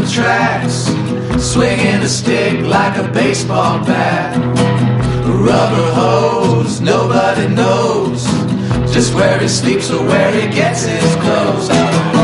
the tracks, swinging a stick like a baseball bat. A rubber hose, nobody knows just where he sleeps or where he gets his clothes.